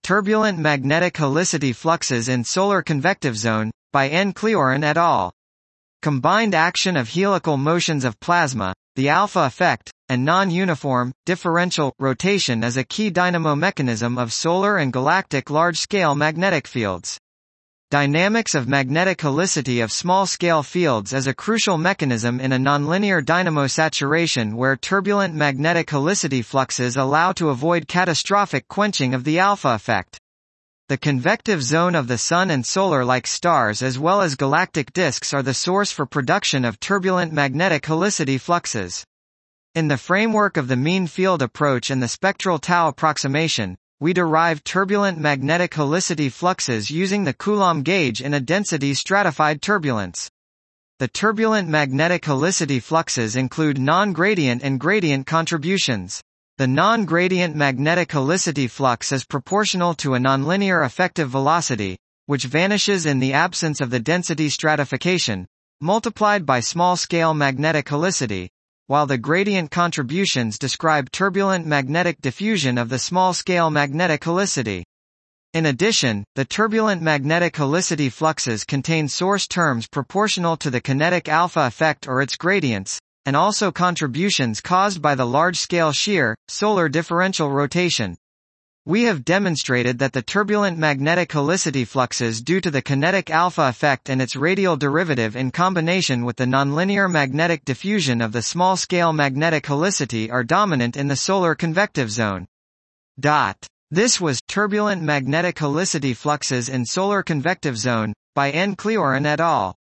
Turbulent magnetic helicity fluxes in solar convective zone, by N. Kleoran et al. Combined action of helical motions of plasma, the alpha effect, and non-uniform, differential, rotation is a key dynamo mechanism of solar and galactic large-scale magnetic fields. Dynamics of magnetic helicity of small-scale fields is a crucial mechanism in a nonlinear dynamo saturation where turbulent magnetic helicity fluxes allow to avoid catastrophic quenching of the alpha effect. The convective zone of the Sun and solar-like stars as well as galactic disks are the source for production of turbulent magnetic helicity fluxes. In the framework of the mean field approach and the spectral tau approximation, we derive turbulent magnetic helicity fluxes using the Coulomb gauge in a density stratified turbulence. The turbulent magnetic helicity fluxes include non-gradient and gradient contributions. The non-gradient magnetic helicity flux is proportional to a nonlinear effective velocity, which vanishes in the absence of the density stratification, multiplied by small-scale magnetic helicity, while the gradient contributions describe turbulent magnetic diffusion of the small-scale magnetic helicity. In addition, the turbulent magnetic helicity fluxes contain source terms proportional to the kinetic alpha effect or its gradients, and also contributions caused by the large-scale shear, solar differential rotation. We have demonstrated that the turbulent magnetic helicity fluxes due to the kinetic alpha effect and its radial derivative in combination with the nonlinear magnetic diffusion of the small-scale magnetic helicity are dominant in the solar convective zone. This was Turbulent Magnetic Helicity Fluxes in Solar Convective Zone, by N. Kleoran et al.